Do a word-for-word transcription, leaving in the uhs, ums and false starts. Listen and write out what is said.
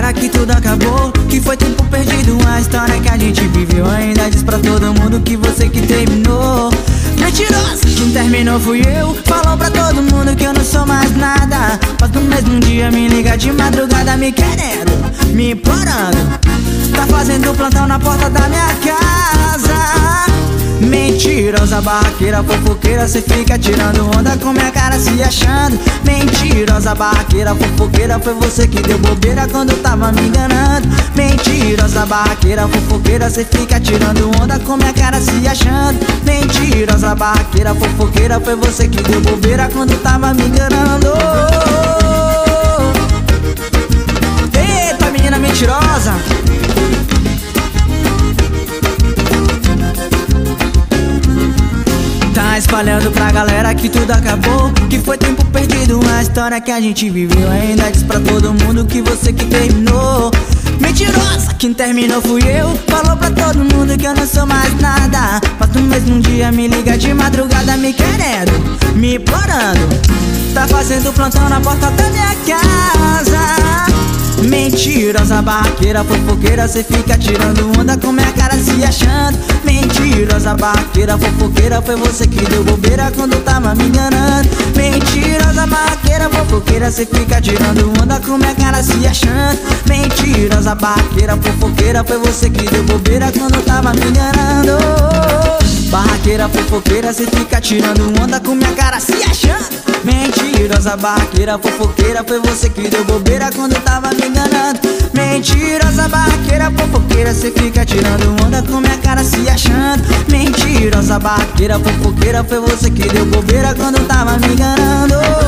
galera que tudo acabou, que foi tempo perdido, a história que a gente viveu. Ainda diz pra todo mundo que você que terminou. Mentirosa, quem terminou fui eu. Falou pra todo mundo que eu não sou mais nada, mas no mesmo dia me liga de madrugada me querendo, me implorando. Tá fazendo plantão na porta da minha casa. Mentirosa, barraqueira, fofoqueira, cê fica tirando onda com minha cara se achando. Mentirosa, barraqueira, fofoqueira, foi você que deu bobeira quando tava me enganando. Mentirosa, barraqueira, fofoqueira, cê fica tirando onda com minha cara se achando. Mentirosa, barraqueira, fofoqueira, foi você que deu bobeira quando tava me enganando. Eita, menina mentirosa. Tá espalhando pra galera que tudo acabou, que foi tempo perdido, a história que a gente viveu. Ainda diz pra todo mundo que você que terminou. Mentirosa, quem terminou fui eu. Falou pra todo mundo que eu não sou mais nada, mas no mesmo dia me liga de madrugada me querendo, me implorando. Tá fazendo plantão na porta da minha casa. Mentirosa, barraqueira, fofoqueira, cê fica tirando onda com minha cara se achando. Mentirosa, barraqueira, fofoqueira, foi você que deu bobeira quando tava me enganando. Mentirosa, barraqueira, fofoqueira, cê fica tirando onda com minha cara se achando. Mentirosa, barraqueira, fofoqueira, foi você que deu bobeira quando tava me enganando. Barraqueira, fofoqueira, cê fica tirando onda com minha cara se achando. Mentirosa, barraqueira, fofoqueira, foi você que deu bobeira quando tava me enganando. Mentirosa, barraqueira, fofoqueira, cê fica tirando onda com minha cara se achando. Mentirosa, barraqueira, fofoqueira, foi você que deu bobeira quando tava me enganando.